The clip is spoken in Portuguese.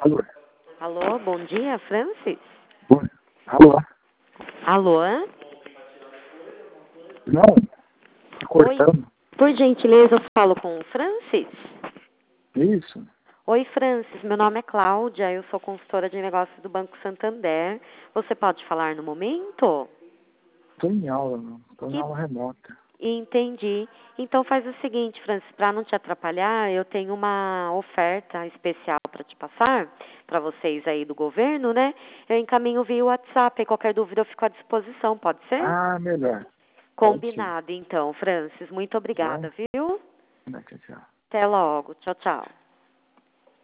Alô? Alô, bom dia, Francis? Bom, alô? Alô? Não, tá cortando. Por gentileza, eu falo com o Francis? Isso. Oi, Francis, meu nome é Cláudia, eu sou consultora de negócios do Banco Santander. Você pode falar no momento? Tô em aula, não. Tô em Que aula remota. Entendi. Então faz o seguinte, Francis, para não te atrapalhar, eu tenho uma oferta especial para te passar, para vocês aí do governo, né? Eu encaminho via WhatsApp, e qualquer dúvida eu fico à disposição, pode ser? Ah, melhor. Pode ser. Combinado, então, Francis. Muito Tá bom? obrigada, viu? Tchau, tchau. Até logo. Tchau, tchau.